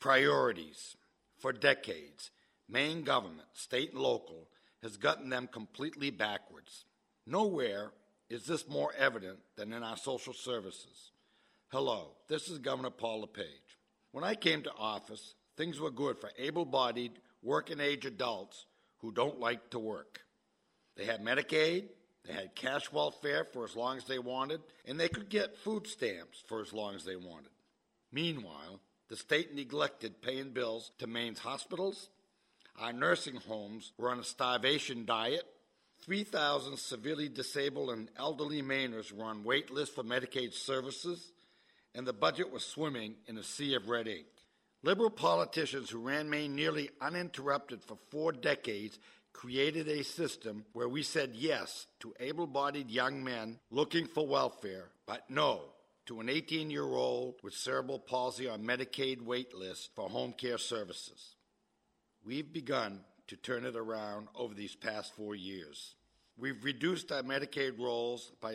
Priorities. For decades, Maine government, state and local, has gotten them completely backwards. Nowhere is this more evident than in our social services. Hello, this is Governor Paul LePage. When I came to office, things were good for able-bodied, working-age adults who don't like to work. They had Medicaid, they had cash welfare for as long as they wanted, and they could get food stamps for as long as they wanted. Meanwhile, the state neglected paying bills to Maine's hospitals. Our nursing homes were on a starvation diet. 3,000 severely disabled and elderly Mainers were on wait lists for Medicaid services, and the budget was swimming in a sea of red ink. Liberal politicians who ran Maine nearly uninterrupted for 4 decades created a system where we said yes to able-bodied young men looking for welfare, but no to an 18-year-old with cerebral palsy on Medicaid wait lists for home care services. We've begun to turn it around over these past 4 years. We've reduced our Medicaid rolls by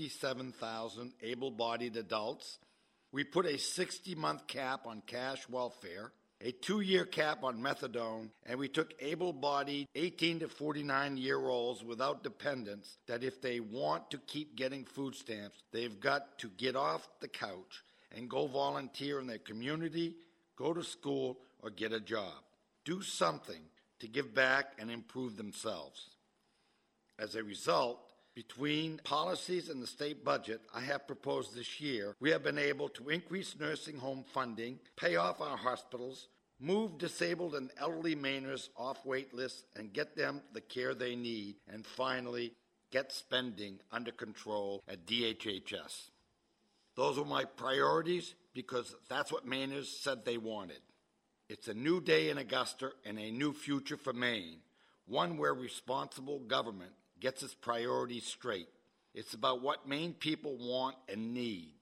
67,000 able-bodied adults. We put a 60-month cap on cash welfare, a 2-year cap on methadone, and we took able-bodied 18 to 49-year-olds without dependents that if they want to keep getting food stamps, they've got to get off the couch and go volunteer in their community, go to school, or get a job. Do something to give back and improve themselves. As a result, between policies and the state budget I have proposed this year, we have been able to increase nursing home funding, pay off our hospitals, move disabled and elderly Mainers off wait lists and get them the care they need, and finally, get spending under control at DHHS. Those were my priorities because that's what Mainers said they wanted. It's a new day in Augusta and a new future for Maine, one where responsible government gets its priorities straight. It's about what Maine people want and need.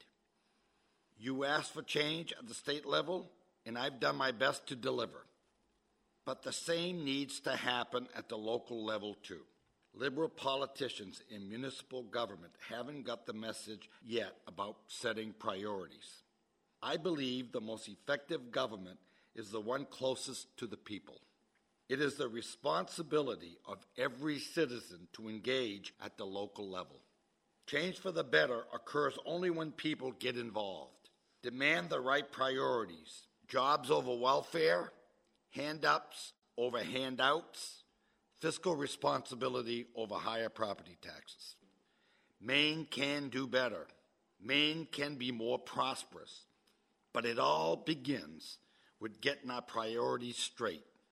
You asked for change at the state level, and I've done my best to deliver. But the same needs to happen at the local level too. Liberal politicians in municipal government haven't got the message yet about setting priorities. I believe the most effective government is the one closest to the people. It is the responsibility of every citizen to engage at the local level. Change for the better occurs only when people get involved. Demand the right priorities. Jobs over welfare, hand-ups over handouts, fiscal responsibility over higher property taxes. Maine can do better. Maine can be more prosperous. But it all begins with getting our priorities straight.